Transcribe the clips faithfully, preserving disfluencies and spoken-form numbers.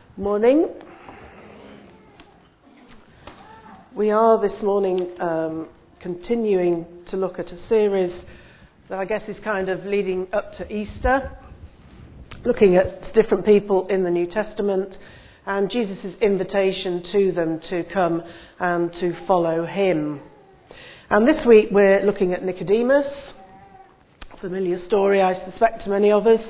Morning. We are this morning um, continuing to look at a series that I guess is kind of leading up to Easter, looking at different people in the New Testament and Jesus' invitation to them to come and to follow him. And this week we're looking at Nicodemus, a familiar story I suspect to many of us.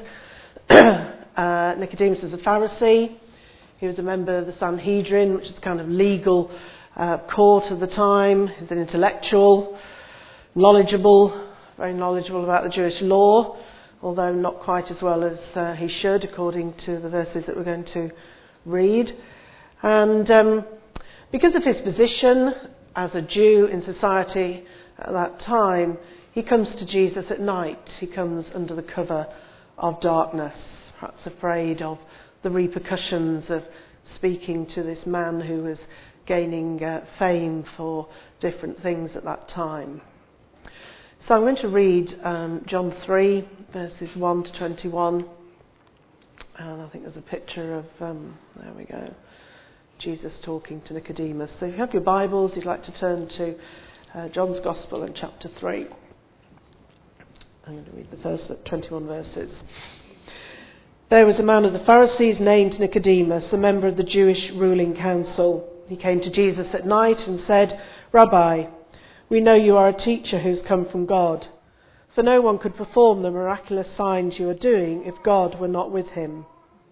uh, Nicodemus is a Pharisee. He was a member of the Sanhedrin, which is kind of legal uh, court of the time. He's an intellectual, knowledgeable, very knowledgeable about the Jewish law, although not quite as well as uh, he should, according to the verses that we're going to read. And um, because of his position as a Jew in society at that time, he comes to Jesus at night. He comes under the cover of darkness, perhaps afraid of the repercussions of speaking to this man who was gaining uh, fame for different things at that time. So I'm going to read um, John three, verses one to twenty-one. And I think there's a picture of, um, there we go, Jesus talking to Nicodemus. So if you have your Bibles, you'd like to turn to uh, John's Gospel in chapter three. I'm going to read the first twenty-one verses. There was a man of the Pharisees named Nicodemus, a member of the Jewish ruling council. He came to Jesus at night and said, "Rabbi, we know you are a teacher who's come from God, for no one could perform the miraculous signs you are doing if God were not with him."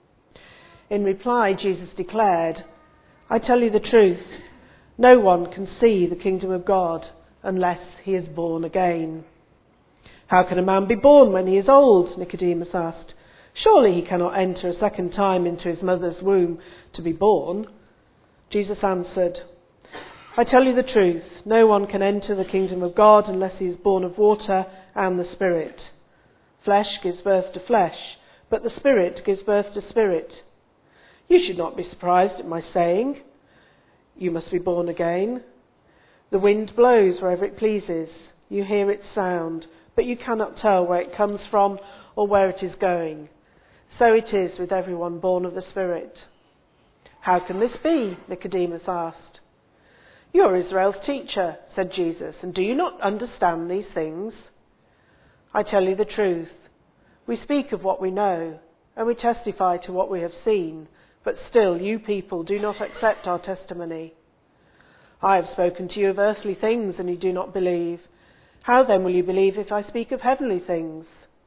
In reply, Jesus declared, "I tell you the truth, no one can see the kingdom of God unless he is born again." "How can a man be born when he is old?" Nicodemus asked. "Surely he cannot enter a second time into his mother's womb to be born." Jesus answered, "I tell you the truth, no one can enter the kingdom of God unless he is born of water and the Spirit. Flesh gives birth to flesh, but the Spirit gives birth to spirit. You should not be surprised at my saying, 'You must be born again.' The wind blows wherever it pleases. You hear its sound, but you cannot tell where it comes from or where it is going. So it is with everyone born of the Spirit." "How can this be?" Nicodemus asked. "You are Israel's teacher," said Jesus, "and do you not understand these things? I tell you the truth. We speak of what we know, and we testify to what we have seen, but still you people do not accept our testimony. I have spoken to you of earthly things, and you do not believe. How then will you believe if I speak of heavenly things?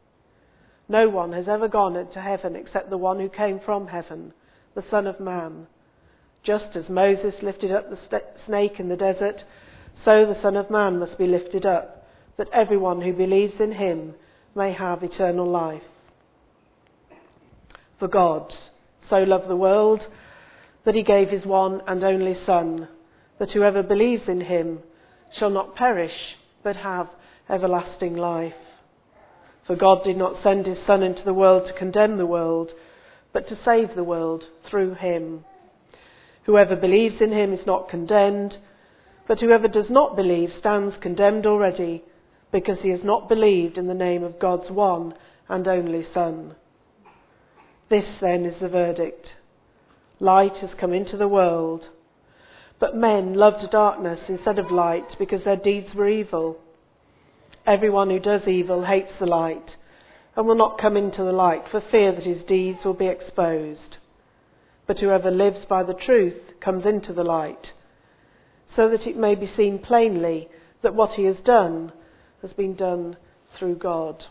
No one has ever gone into heaven except the one who came from heaven, the Son of Man. Just as Moses lifted up the st- snake in the desert, so the Son of Man must be lifted up, that everyone who believes in him may have eternal life. For God so loved the world that he gave his one and only Son, that whoever believes in him shall not perish, but have everlasting life. For God did not send his Son into the world to condemn the world, but to save the world through him. Whoever believes in him is not condemned, but whoever does not believe stands condemned already, because he has not believed in the name of God's one and only Son. This then is the verdict. Light has come into the world, but men loved darkness instead of light because their deeds were evil. Everyone who does evil hates the light and will not come into the light for fear that his deeds will be exposed. But whoever lives by the truth comes into the light, so that it may be seen plainly that what he has done has been done through God.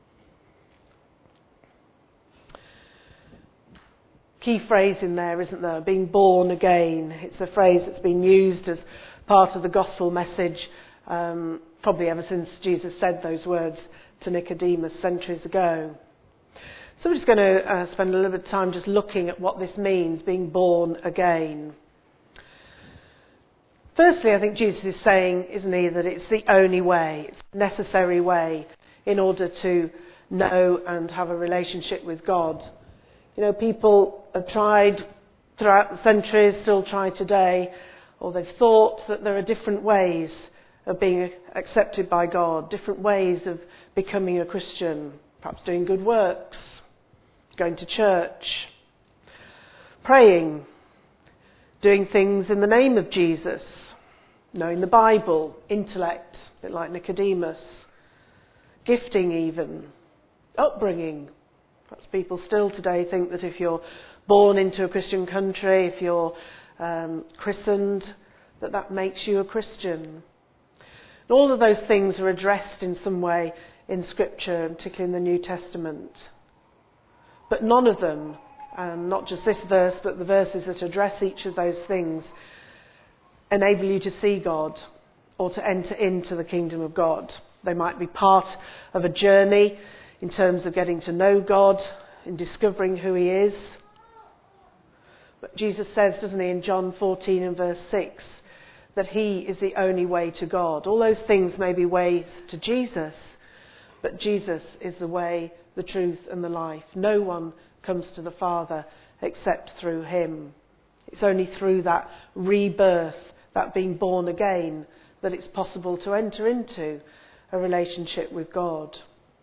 Key phrase in there, isn't there? Being born again. It's a phrase that's been used as part of the gospel message um, probably ever since Jesus said those words to Nicodemus centuries ago. So we're just going to uh, spend a little bit of time just looking at what this means, being born again. Firstly, I think Jesus is saying, isn't he, that it's the only way, it's the necessary way in order to know and have a relationship with God. You know, people have tried throughout the centuries, still try today, or they've thought that there are different ways of being accepted by God, different ways of becoming a Christian, perhaps doing good works, going to church. praying, doing things in the name of Jesus, knowing the Bible, intellect, a bit like Nicodemus, gifting even, upbringing. Perhaps people still today think that if you're born into a Christian country, if you're um, christened, that that makes you a Christian. And all of those things are addressed in some way in Scripture, particularly in the New Testament. But none of them, um, not just this verse, but the verses that address each of those things, enable you to see God or to enter into the kingdom of God. They might be part of a journey in terms of getting to know God, in discovering who he is. But Jesus says, doesn't he, in John fourteen and verse six, that he is the only way to God. All those things may be ways to Jesus, but Jesus is the way, the truth and the life. No one comes to the Father except through him. It's only through that rebirth, that being born again, that it's possible to enter into a relationship with God.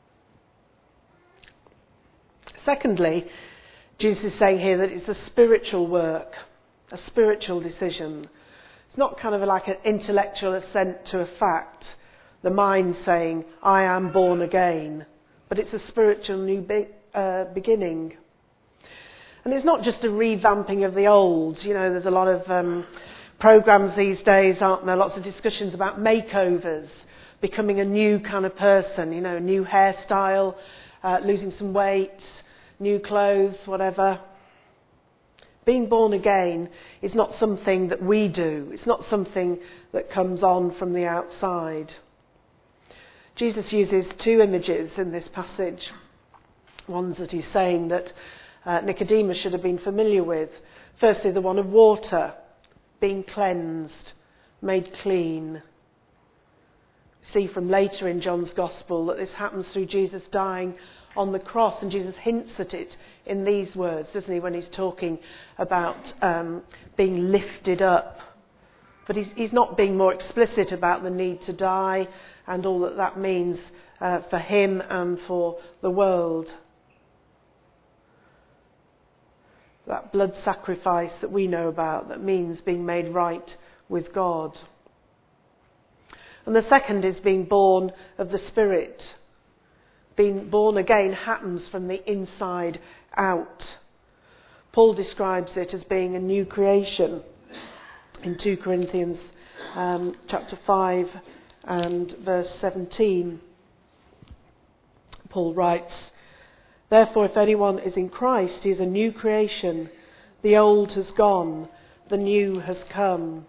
Secondly, Jesus is saying here that it's a spiritual work, a spiritual decision. It's not kind of like an intellectual assent to a fact, the mind saying, I am born again, but it's a spiritual new be- uh, beginning. And it's not just a revamping of the old. You know, there's a lot of um, programs these days, aren't there? Lots of discussions about makeovers, becoming a new kind of person, you know, a new hairstyle, uh, losing some weight, new clothes, whatever. Being born again is not something that we do. It's not something that comes on from the outside. Jesus uses two images in this passage. Ones that he's saying that uh, Nicodemus should have been familiar with. Firstly, the one of water, being cleansed, made clean. See from later in John's Gospel that this happens through Jesus dying on the cross, and Jesus hints at it in these words, doesn't he, when he's talking about um, being lifted up. But he's, he's not being more explicit about the need to die and all that that means uh, for him and for the world. That blood sacrifice that we know about, that means being made right with God. And the second is being born of the Spirit. Being born again happens from the inside out. Paul describes it as being a new creation in two Corinthians um, chapter five and verse seventeen. Paul writes, therefore if anyone is in Christ, he is a new creation. The old has gone, the new has come.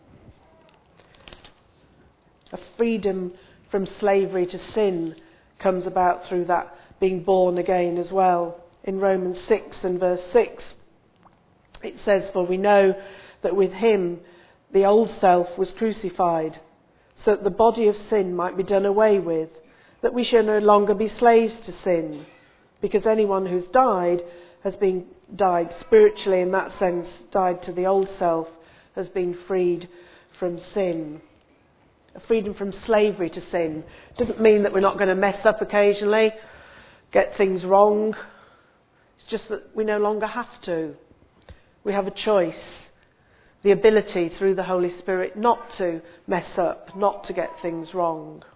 A freedom from slavery to sin comes about through that being born again as well. In Romans six and verse six, it says, for we know that with him the old self was crucified, so that the body of sin might be done away with, that we shall no longer be slaves to sin, because anyone who's died has been died spiritually, in that sense, died to the old self, has been freed from sin. A freedom from slavery to sin doesn't mean that we're not going to mess up occasionally, get things wrong. It's just that we no longer have to. We have a choice, the ability through the Holy Spirit not to mess up, not to get things wrong.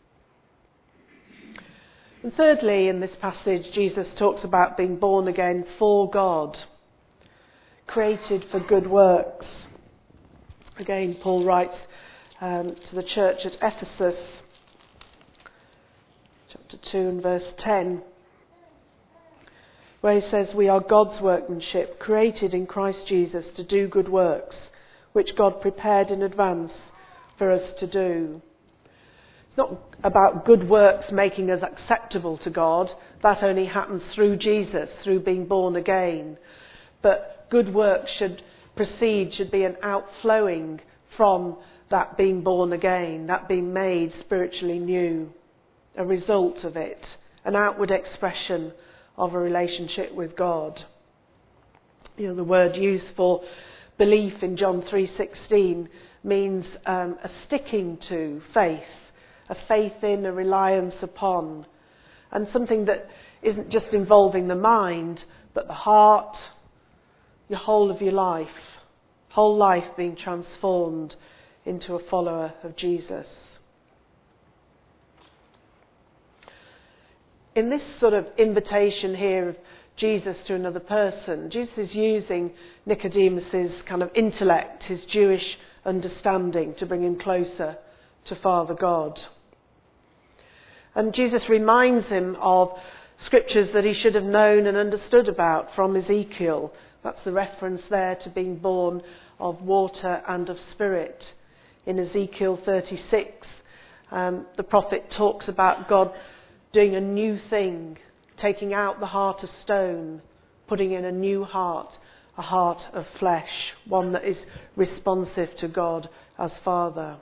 And thirdly, in this passage, Jesus talks about being born again for God, created for good works. Again, Paul writes Um, to the church at Ephesus, chapter two and verse ten, where he says, we are God's workmanship, created in Christ Jesus to do good works, which God prepared in advance for us to do. It's not about good works making us acceptable to God. That only happens through Jesus, through being born again. But good works should proceed, should be an outflowing from that being born again, that being made spiritually new, a result of it, an outward expression of a relationship with God. You know, the word used for belief in John three sixteen means um, a sticking to faith, a faith in, a reliance upon, and something that isn't just involving the mind, but the heart, your whole of your life, whole life being transformed into a follower of Jesus. In this sort of invitation here of Jesus to another person, Jesus is using Nicodemus's kind of intellect, his Jewish understanding, to bring him closer to Father God. And Jesus reminds him of scriptures that he should have known and understood about from Ezekiel. That's the reference there to being born of water and of spirit. In Ezekiel thirty-six, um, the prophet talks about God doing a new thing, taking out the heart of stone, putting in a new heart, a heart of flesh, one that is responsive to God as Father.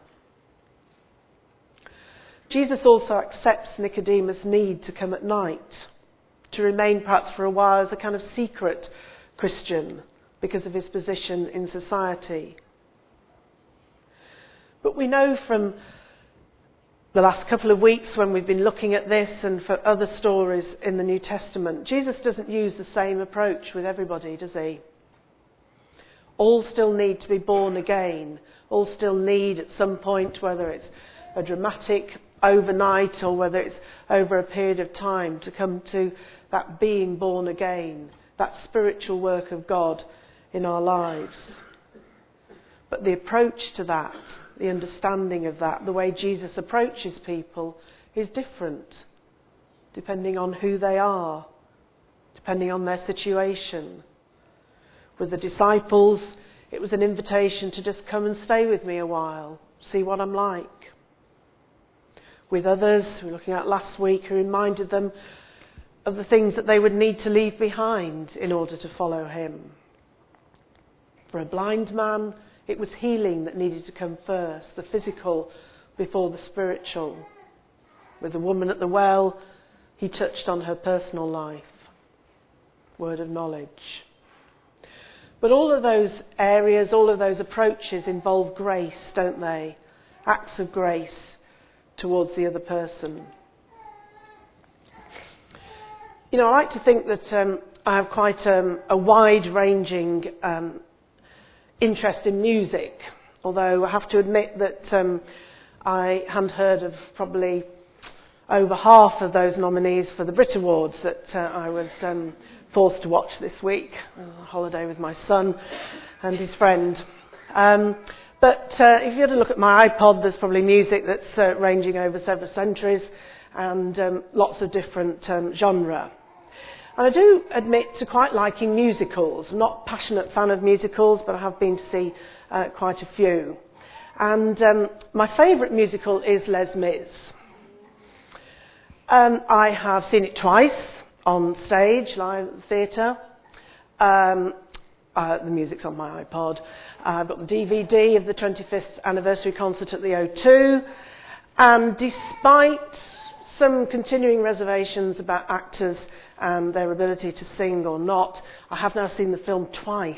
Jesus also accepts Nicodemus' need to come at night, to remain perhaps for a while as a kind of secret Christian because of his position in society. But we know from the last couple of weeks when we've been looking at this and for other stories in the New Testament, Jesus doesn't use the same approach with everybody, does he? All still need to be born again. All still need at some point, whether it's a dramatic overnight or whether it's over a period of time, to come to that being born again, that spiritual work of God in our lives. But the approach to that, the understanding of that, the way Jesus approaches people is different depending on who they are, depending on their situation. With the disciples, it was an invitation to just come and stay with me a while, see what I'm like. With others, we were looking at last week, who reminded them of the things that they would need to leave behind in order to follow him. For a blind man, it was healing that needed to come first, the physical before the spiritual. With the woman at the well, he touched on her personal life, word of knowledge. But all of those areas, all of those approaches involve grace, don't they? Acts of grace towards the other person. You know, I like to think that um, I have quite um, a wide-ranging um, interest in music, although I have to admit that um, I hadn't heard of probably over half of those nominees for the Brit Awards that uh, I was um, forced to watch this week. On a holiday with my son and his friend. Um, but uh, if you had a look at my iPod, there's probably music that's uh, ranging over several centuries and um, lots of different um, genre. And I do admit to quite liking musicals. I'm not a passionate fan of musicals, but I have been to see uh, quite a few. And um, my favourite musical is Les Mis. Um, I have seen it twice on stage, live at the theatre. Um, uh, the music's on my iPod. Uh, I've got the D V D of the twenty-fifth anniversary concert at the O two. And despite some continuing reservations about actors and their ability to sing or not, I have now seen the film twice.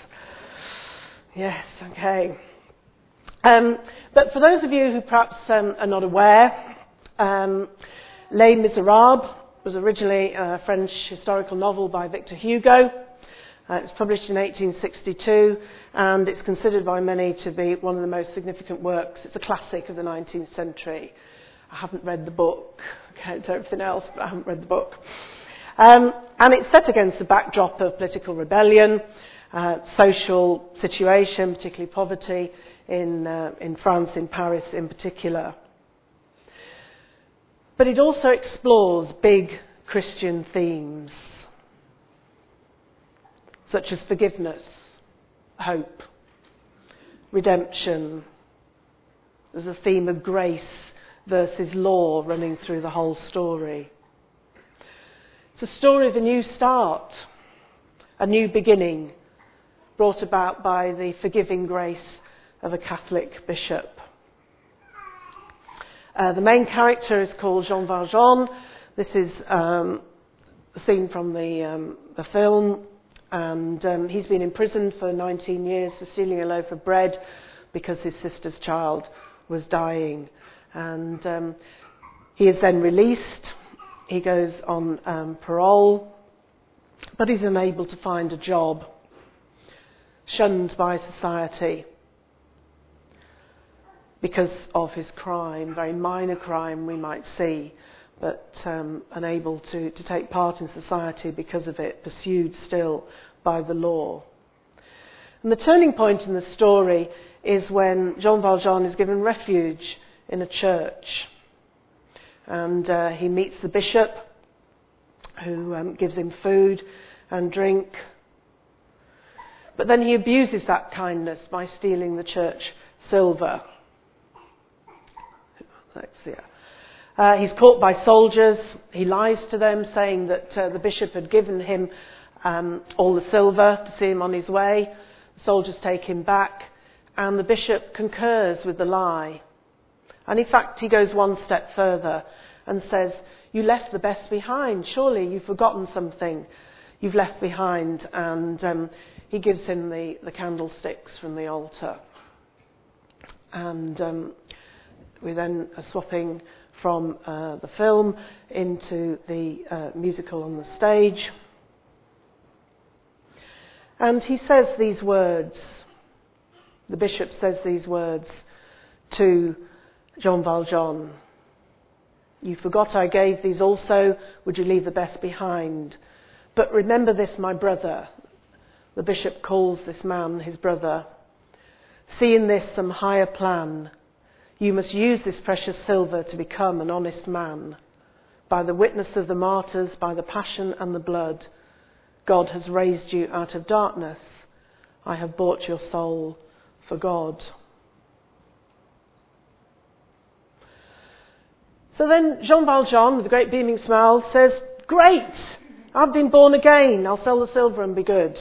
Yes, okay. Um, but for those of you who perhaps um, are not aware, um, Les Miserables was originally a French historical novel by Victor Hugo. Uh, it was published in eighteen sixty-two, and it's considered by many to be one of the most significant works. It's a classic of the nineteenth century. I haven't read the book, okay, to everything else, but I haven't read the book. Um, and it's set against the backdrop of political rebellion, uh, social situation, particularly poverty in uh, in France, in Paris in particular. But it also explores big Christian themes, such as forgiveness, hope, redemption. There's a theme of grace versus law running through the whole story. It's a story of a new start, a new beginning, brought about by the forgiving grace of a Catholic bishop. Uh, the main character is called Jean Valjean. This is um, a scene from the, um, the film, and um, he's been imprisoned for nineteen years for stealing a loaf of bread because his sister's child was dying. And um, he is then released. He goes on um, parole, but he's unable to find a job. shunned by society because of his crime, very minor crime we might see, but um, unable to, to take part in society because of it, pursued still by the law. And the turning point in the story is when Jean Valjean is given refuge in a church. And uh, he meets the bishop, who um, gives him food and drink. But then he abuses that kindness by stealing the church silver. Uh, he's caught by soldiers. He lies to them, saying that uh, the bishop had given him um, all the silver to see him on his way. The soldiers take him back, and the bishop concurs with the lie. And in fact, he goes one step further and says, "You left the best behind. Surely you've forgotten something you've left behind." And um, he gives him the, the candlesticks from the altar. And um, we then are swapping from uh, the film into the uh, musical on the stage. And he says these words, the bishop says these words to Jean Valjean: "You forgot I gave these also, would you leave the best behind? But remember this, my brother." The bishop calls this man his brother. "See in this some higher plan. You must use this precious silver to become an honest man. By the witness of the martyrs, by the passion and the blood, God has raised you out of darkness. I have bought your soul for God." So then Jean Valjean, with a great beaming smile, says, "Great! I've been born again. I'll sell the silver and be good."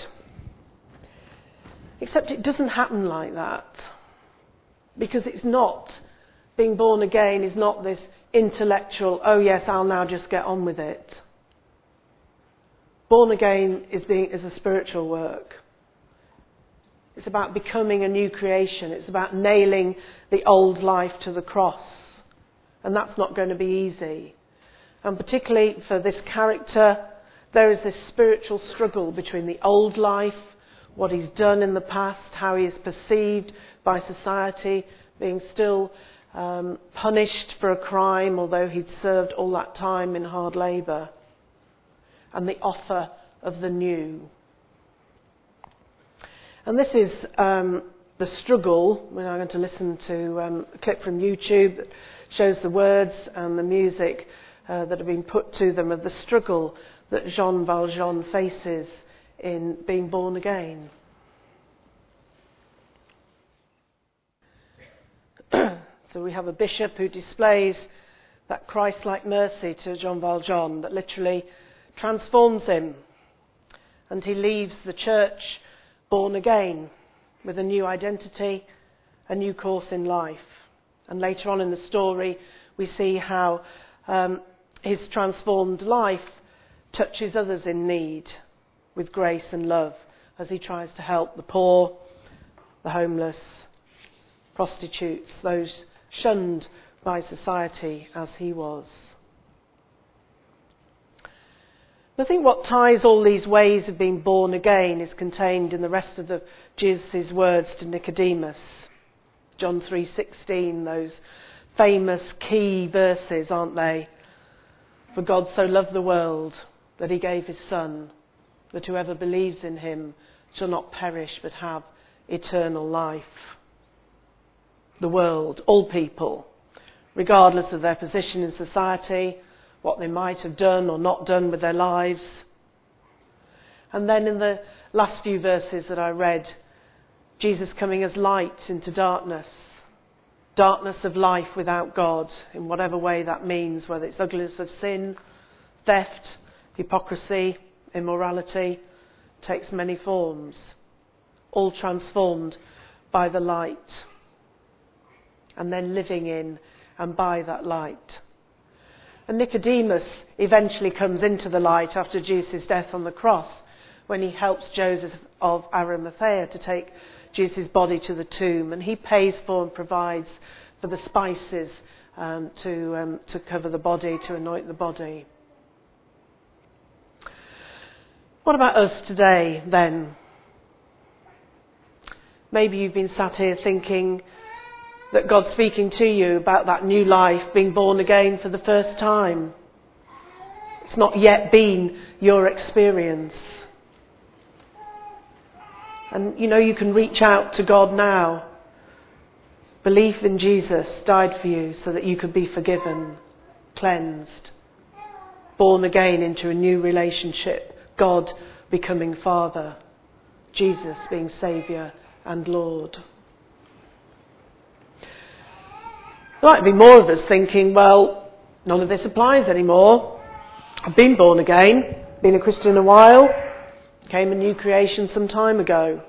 Except it doesn't happen like that. Because it's not, being born again is not this intellectual, "Oh yes, I'll now just get on with it." Born again is being is a spiritual work. It's about becoming a new creation. It's about nailing the old life to the cross. And that's not going to be easy. And particularly for this character, there is this spiritual struggle between the old life, what he's done in the past, how he is perceived by society, being still um, punished for a crime, although he'd served all that time in hard labour, and the offer of the new. And this is um, the struggle. We're now going to listen to um, a clip from YouTube that shows the words and the music uh, that have been put to them of the struggle that Jean Valjean faces in being born again. So we have a bishop who displays that Christ-like mercy to Jean Valjean that literally transforms him, and he leaves the church born again with a new identity, a new course in life. And later on in the story we see how um, his transformed life touches others in need with grace and love as he tries to help the poor, the homeless, prostitutes, those shunned by society as he was. I think what ties all these ways of being born again is contained in the rest of the Jesus' words to Nicodemus. John three sixteen, those famous key verses, aren't they? "For God so loved the world that he gave his Son, that whoever believes in him shall not perish but have eternal life." The world, all people, regardless of their position in society, what they might have done or not done with their lives. And then in the last few verses that I read, Jesus coming as light into darkness, darkness of life without God, in whatever way that means, whether it's ugliness of sin, theft, hypocrisy, immorality, takes many forms, all transformed by the light, and then living in and by that light. And Nicodemus eventually comes into the light after Jesus' death on the cross, when he helps Joseph of Arimathea to take Jesus' body to the tomb, and he pays for and provides for the spices um, to um, to cover the body, to anoint the body. What about us today then? Maybe you've been sat here thinking that God's speaking to you about that new life, being born again for the first time. It's not yet been your experience. And you know, you can reach out to God now. Belief in Jesus died for you so that you could be forgiven, cleansed, born again into a new relationship. God becoming Father, Jesus being Saviour and Lord. There might be more of us thinking, well, none of this applies anymore. I've been born again, been a Christian a while, became a new creation some time ago.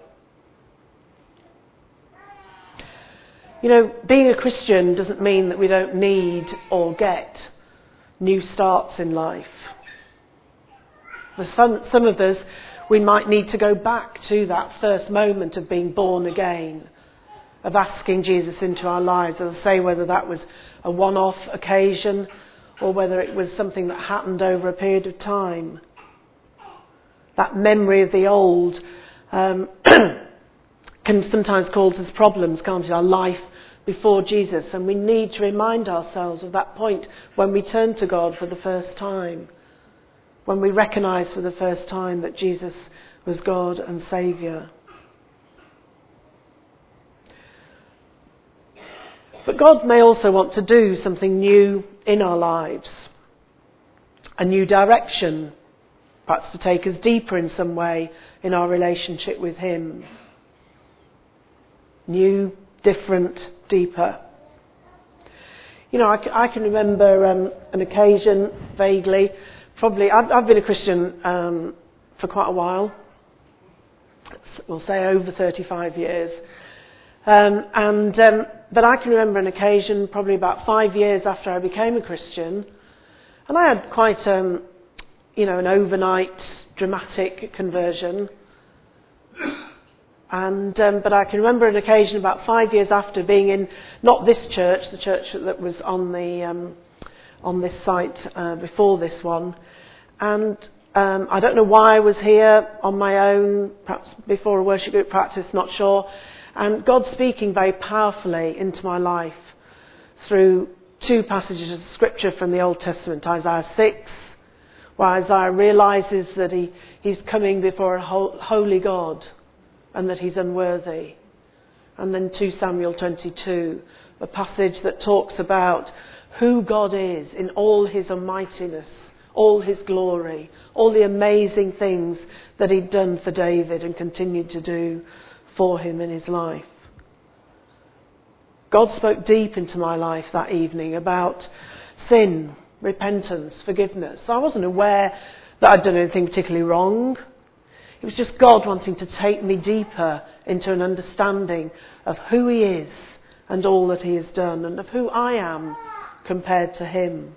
You know, being a Christian doesn't mean that we don't need or get new starts in life. For some, some of us, we might need to go back to that first moment of being born again, of asking Jesus into our lives. As I say, whether that was a one-off occasion or whether it was something that happened over a period of time. That memory of the old um, can sometimes cause us problems, can't it? Our life before Jesus. And we need to remind ourselves of that point when we turn to God for the first time. When we recognise for the first time that Jesus was God and Saviour. But God may also want to do something new in our lives. A new direction. Perhaps to take us deeper in some way in our relationship with Him. New, different, deeper. You know, I, I can remember um, an occasion vaguely. Probably, I've, I've been a Christian um, for quite a while. We'll say over thirty-five years. Um, and um, but I can remember an occasion, probably about five years after I became a Christian, and I had quite, um, you know, an overnight dramatic conversion. And um, but I can remember an occasion about five years after being in not this church, the church that was on the um, on this site uh, before this one, and um, I don't know why I was here on my own, perhaps before a worship group practice, not sure. And God speaking very powerfully into my life through two passages of scripture from the Old Testament, Isaiah six, where Isaiah realises that he, he's coming before a holy God and that he's unworthy. And then two Samuel twenty-two, a passage that talks about who God is in all his almightiness, all his glory, all the amazing things that he'd done for David and continued to do for him in his life. God spoke deep into my life that evening about sin, repentance, forgiveness. I wasn't aware that I'd done anything particularly wrong. It was just God wanting to take me deeper into an understanding of who he is and all that he has done, and of who I am compared to him.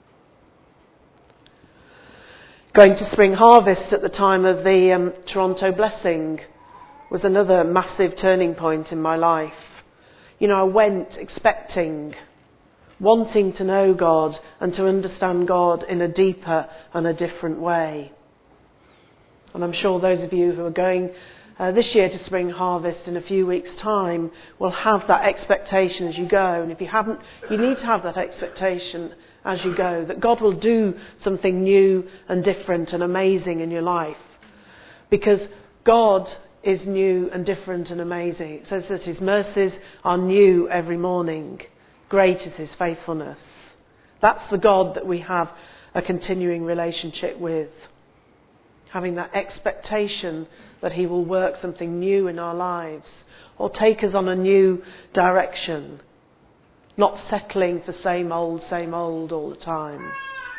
Going to Spring Harvest at the time of the um, Toronto Blessing was another massive turning point in my life. You know, I went expecting, wanting to know God and to understand God in a deeper and a different way. And I'm sure those of you who are going uh, this year to Spring Harvest in a few weeks' time will have that expectation as you go. And if you haven't, you need to have that expectation as you go, that God will do something new and different and amazing in your life. Because God is new and different and amazing. It says that his mercies are new every morning. Great is his faithfulness. That's the God that we have a continuing relationship with. Having that expectation that he will work something new in our lives or take us on a new direction. Not settling for same old, same old all the time.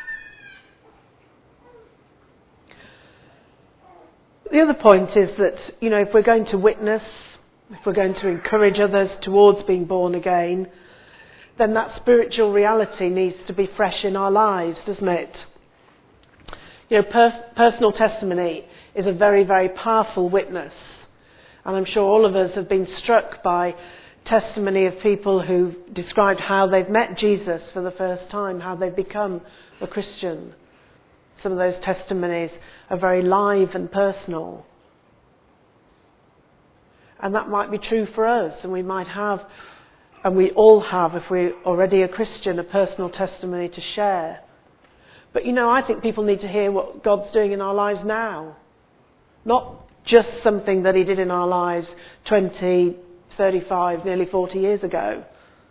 The other point is that, you know, if we're going to witness, if we're going to encourage others towards being born again, then that spiritual reality needs to be fresh in our lives, doesn't it? You know, per- personal testimony is a very, very powerful witness. And I'm sure all of us have been struck by testimony of people who've described how they've met Jesus for the first time, how they've become a Christian. Some of those testimonies are very live and personal. And that might be true for us, and we might have, and we all have, if we're already a Christian, a personal testimony to share. But you know, I think people need to hear what God's doing in our lives now. Not just something that he did in our lives twenty, thirty-five, nearly forty years ago.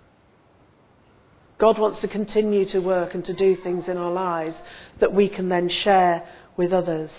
God wants to continue to work and to do things in our lives that we can then share with others.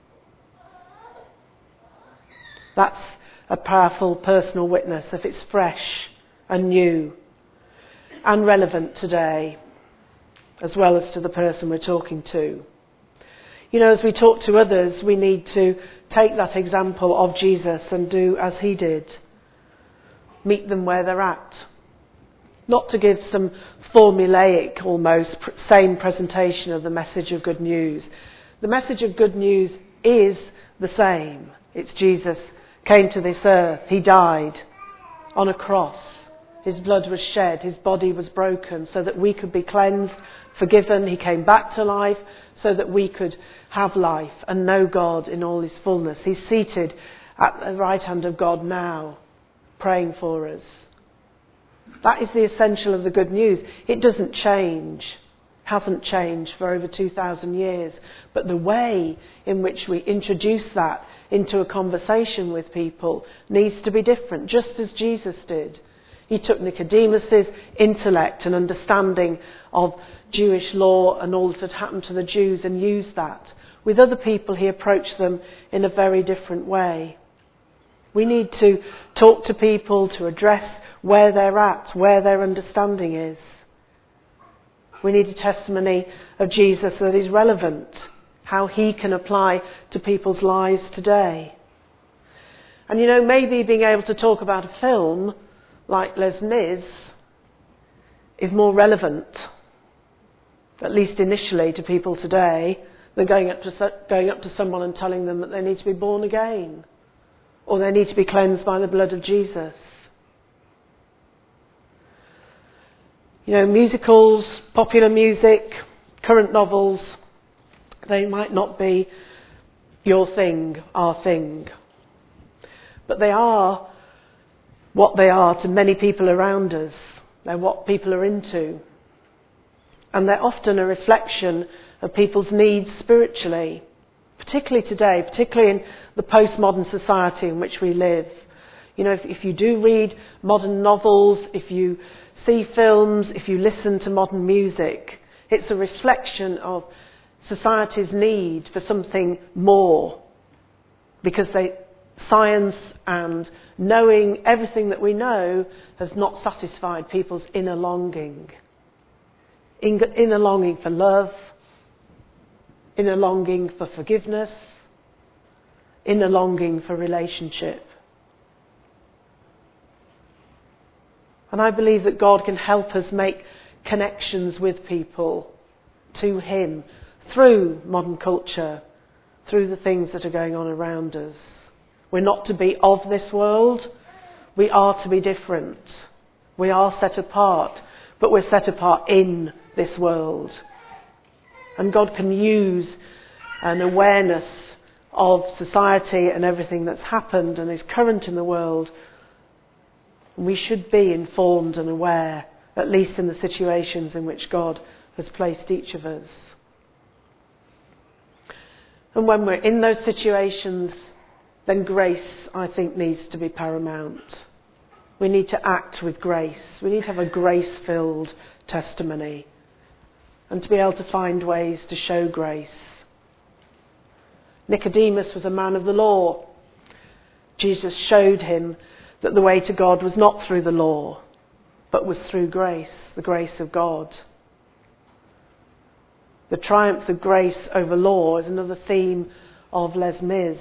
That's a powerful personal witness if it's fresh and new and relevant today, as well as to the person we're talking to. You know, as we talk to others, we need to take that example of Jesus and do as he did. Meet them where they're at. Not to give some formulaic, almost, same presentation of the message of good news. The message of good news is the same. It's Jesus came to this earth. He died on a cross. His blood was shed. His body was broken so that we could be cleansed, forgiven. He came back to life so that we could have life and know God in all his fullness. He's seated at the right hand of God now, praying for us. That is the essential of the good news. It doesn't change, hasn't changed for over two thousand years. But the way in which we introduce that into a conversation with people needs to be different, just as Jesus did. He took Nicodemus's intellect and understanding of Jewish law and all that had happened to the Jews and used that. With other people, he approached them in a very different way. We need to talk to people, to address where they're at, where their understanding is. We need a testimony of Jesus that is relevant, how he can apply to people's lives today. And you know, maybe being able to talk about a film like Les Mis is more relevant, at least initially, to people today than going up to going up to someone and telling them that they need to be born again or they need to be cleansed by the blood of Jesus. You know, musicals, popular music, current novels, they might not be your thing, our thing. But they are what they are to many people around us. They're what people are into. And they're often a reflection of people's needs spiritually, particularly today, particularly in the postmodern society in which we live. You know, if, if you do read modern novels, if you see films, if you listen to modern music, it's a reflection of society's need for something more. Because they, science and knowing everything that we know has not satisfied people's inner longing. Inner longing for love, inner longing for forgiveness, inner longing for relationship. And I believe that God can help us make connections with people to him through modern culture, through the things that are going on around us. We're not to be of this world. We are to be different. We are set apart, but we're set apart in this world. And God can use an awareness of society and everything that's happened and is current in the world. We should be informed and aware, at least in the situations in which God has placed each of us. And when we're in those situations, then grace, I think, needs to be paramount. We need to act with grace. We need to have a grace-filled testimony and to be able to find ways to show grace. Nicodemus was a man of the law. Jesus showed him that the way to God was not through the law, but was through grace, the grace of God. The triumph of grace over law is another theme of Les Mis.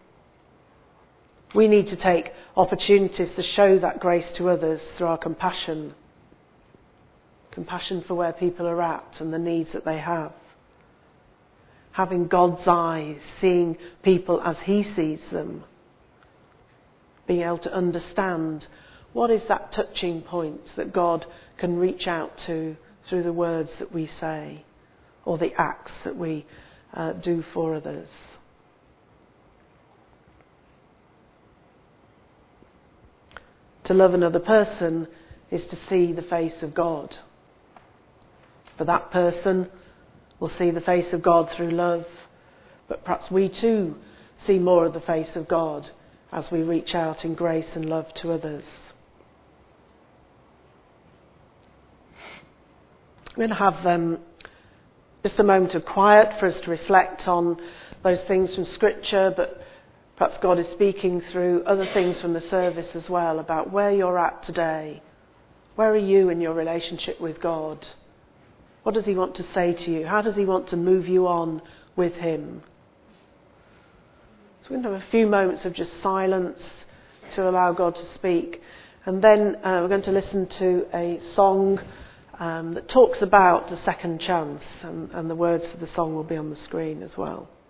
We need to take opportunities to show that grace to others through our compassion. Compassion for where people are at and the needs that they have. Having God's eyes, seeing people as he sees them. Being able to understand what is that touching point that God can reach out to through the words that we say or the acts that we uh, do for others. To love another person is to see the face of God. For that person will see the face of God through love. But perhaps we too see more of the face of God as we reach out in grace and love to others. We're going to have um, just a moment of quiet for us to reflect on those things from Scripture, but perhaps God is speaking through other things from the service as well about where you're at today. Where are you in your relationship with God? What does he want to say to you? How does he want to move you on with him? So we're going to have a few moments of just silence to allow God to speak. And then uh, we're going to listen to a song um, that talks about the second chance. And, and the words of the song will be on the screen as well.